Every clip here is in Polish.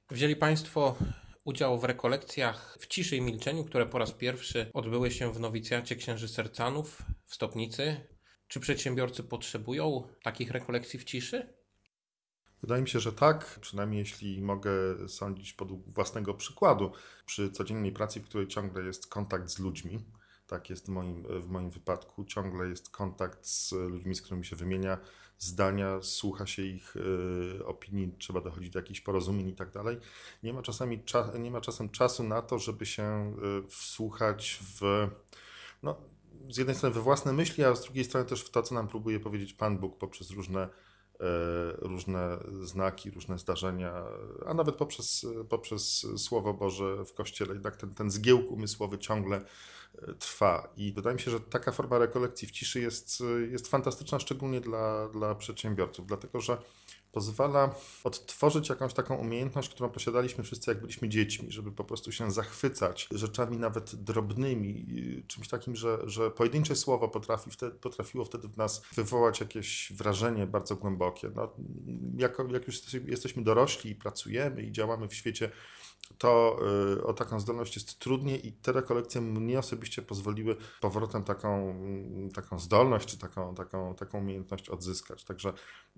Wzięli Państwo udział w rekolekcjach w ciszy i milczeniu, które po raz pierwszy odbyły się w nowicjacie księży Sercanów w Stopnicy. Czy przedsiębiorcy potrzebują takich rekolekcji w ciszy? Wydaje mi się, że tak, przynajmniej jeśli mogę sądzić podług własnego przykładu. Przy codziennej pracy, w której ciągle jest kontakt z ludźmi, tak jest w moim wypadku, ciągle jest kontakt z ludźmi, z którymi się wymienia zdania, słucha się ich opinii, trzeba dochodzić do jakichś porozumień i tak dalej. Nie ma czasem czasu na to, żeby się wsłuchać no, z jednej strony we własne myśli, a z drugiej strony też w to, co nam próbuje powiedzieć Pan Bóg poprzez różne znaki, różne zdarzenia, a nawet poprzez Słowo Boże w Kościele. Jednak ten zgiełk umysłowy ciągle trwa. I wydaje mi się, że taka forma rekolekcji w ciszy jest fantastyczna, szczególnie dla przedsiębiorców, dlatego że pozwala odtworzyć jakąś taką umiejętność, którą posiadaliśmy wszyscy, jak byliśmy dziećmi, żeby po prostu się zachwycać rzeczami nawet drobnymi, czymś takim, że pojedyncze słowo potrafiło wtedy w nas wywołać jakieś wrażenie bardzo głębokie. No, jak już jesteśmy dorośli i pracujemy i działamy w świecie, to o taką zdolność jest trudniej i te rekolekcje mnie osobiście pozwoliły powrotem taką zdolność czy taką umiejętność odzyskać. Także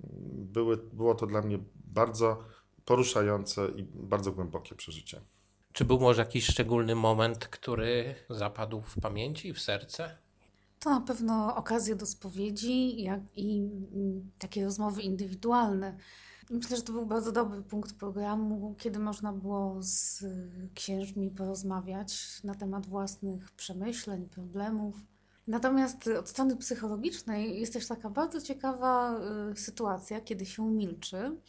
było to dla mnie bardzo poruszające i bardzo głębokie przeżycie. Czy był może jakiś szczególny moment, który zapadł w pamięci, w serce? To na pewno okazje do spowiedzi, jak i takie rozmowy indywidualne. Myślę, że to był bardzo dobry punkt programu, kiedy można było z księżmi porozmawiać na temat własnych przemyśleń, problemów. Natomiast od strony psychologicznej jest też taka bardzo ciekawa sytuacja, kiedy się milczy.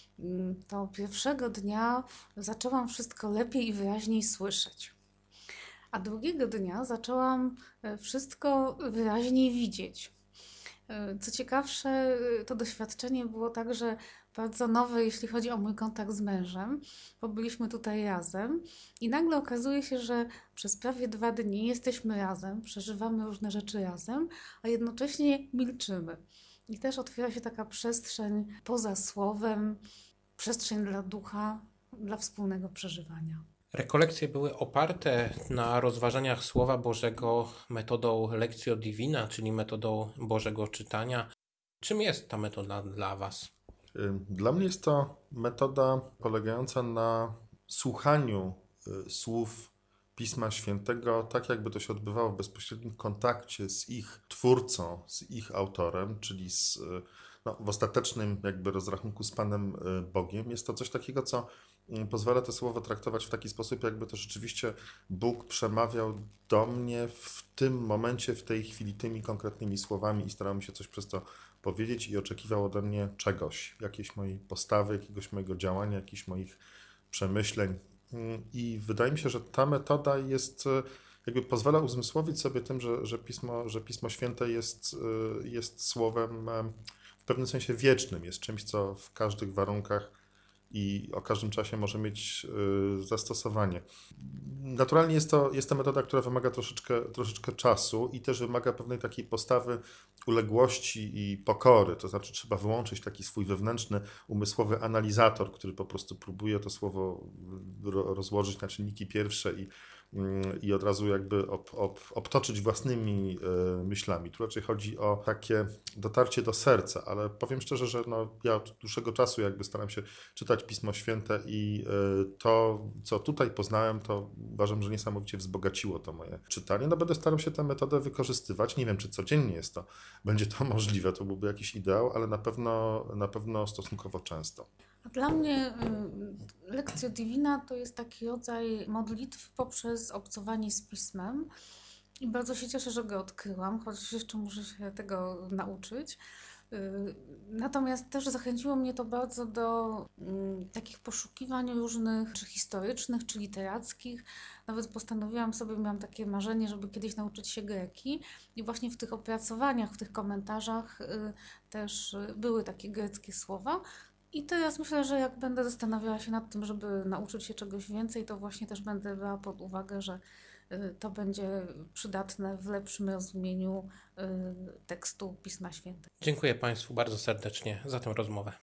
To pierwszego dnia zaczęłam wszystko lepiej i wyraźniej słyszeć. A drugiego dnia zaczęłam wszystko wyraźniej widzieć. Co ciekawsze, to doświadczenie było także bardzo nowe, jeśli chodzi o mój kontakt z mężem, bo byliśmy tutaj razem i nagle okazuje się, że przez prawie 2 dni jesteśmy razem, przeżywamy różne rzeczy razem, a jednocześnie milczymy. I też otwiera się taka przestrzeń poza słowem, przestrzeń dla ducha, dla wspólnego przeżywania. Rekolekcje były oparte na rozważaniach Słowa Bożego metodą Lectio Divina, czyli metodą Bożego czytania. Czym jest ta metoda dla Was? Dla mnie jest to metoda polegająca na słuchaniu słów Pisma Świętego, tak jakby to się odbywało w bezpośrednim kontakcie z ich twórcą, z ich autorem, czyli w ostatecznym jakby rozrachunku z Panem Bogiem. Jest to coś takiego, co pozwala to słowo traktować w taki sposób, jakby to rzeczywiście Bóg przemawiał do mnie w tym momencie, w tej chwili, tymi konkretnymi słowami i starał mi się coś przez to powiedzieć i oczekiwał ode mnie czegoś, jakiejś mojej postawy, jakiegoś mojego działania, jakichś moich przemyśleń. I wydaje mi się, że ta metoda jakby pozwala uzmysłowić sobie tym, że Pismo Święte jest słowem w pewnym sensie wiecznym, jest czymś, co w każdych warunkach i o każdym czasie może mieć zastosowanie. Naturalnie jest to metoda, która wymaga troszeczkę czasu i też wymaga pewnej takiej postawy uległości i pokory. To znaczy trzeba wyłączyć taki swój wewnętrzny, umysłowy analizator, który po prostu próbuje to słowo rozłożyć na czynniki pierwsze i od razu jakby obtoczyć własnymi myślami. Tu raczej chodzi o takie dotarcie do serca, ale powiem szczerze, że ja od dłuższego czasu jakby staram się czytać Pismo Święte i to, co tutaj poznałem, to uważam, że niesamowicie wzbogaciło to moje czytanie. Będę starał się tę metodę wykorzystywać. Nie wiem, czy codziennie będzie to możliwe, to byłby jakiś ideał, ale na pewno stosunkowo często. A dla mnie Lectio Divina to jest taki rodzaj modlitw poprzez obcowanie z Pismem i bardzo się cieszę, że go odkryłam, choć jeszcze muszę się tego nauczyć. Natomiast też zachęciło mnie to bardzo do takich poszukiwań różnych, czy historycznych, czy literackich. Nawet postanowiłam sobie, miałam takie marzenie, żeby kiedyś nauczyć się greki i właśnie w tych opracowaniach, w tych komentarzach też były takie greckie słowa. I teraz myślę, że jak będę zastanawiała się nad tym, żeby nauczyć się czegoś więcej, to właśnie też będę brała pod uwagę, że to będzie przydatne w lepszym rozumieniu tekstu Pisma Świętego. Dziękuję Państwu bardzo serdecznie za tę rozmowę.